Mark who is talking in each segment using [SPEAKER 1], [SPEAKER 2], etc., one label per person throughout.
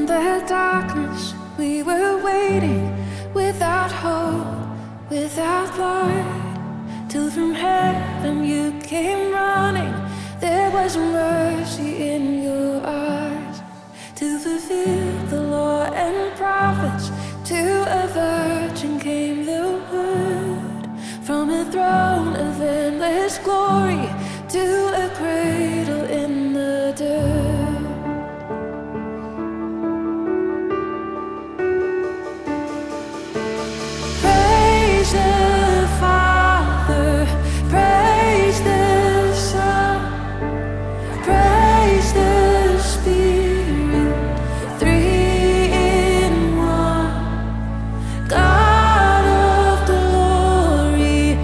[SPEAKER 1] In the darkness we were waiting, without hope, without light, till from heaven you came running. There was mercy in your eyes, to fulfill the law and prophets. To a virgin came the word, from a throne of endless glory to a cradle in the dirt. Praise the Father, praise the Son, praise the Spirit, three in one. God of glory,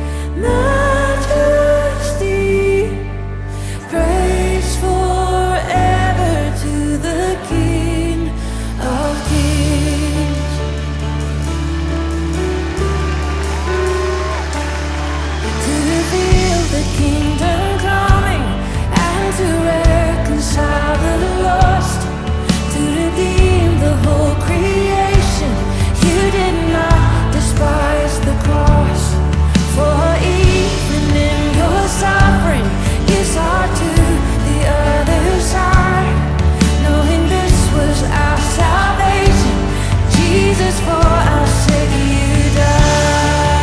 [SPEAKER 1] majesty, praise forever to the King of Kings. To reveal the kingdom coming, and to reconcile the lost, to redeem the whole creation. You did not despise the cross, for even in your suffering you saw to the other side, knowing this was our salvation. Jesus, for our sake you died.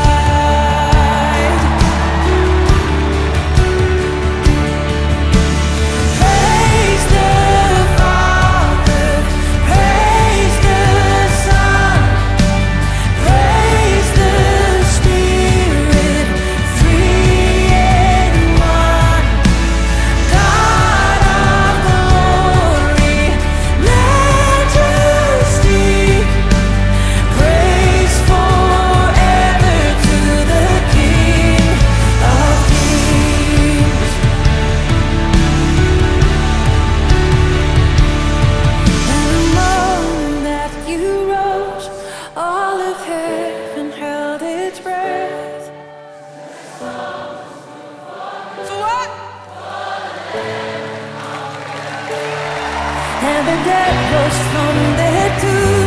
[SPEAKER 1] Praise the Father, praise the Son, praise the Spirit, three in one. God of glory, majesty, praise forever to the King of Kings. And the moment that you rose, all of heaven held its breath. So what? And the dead rose from their tombs.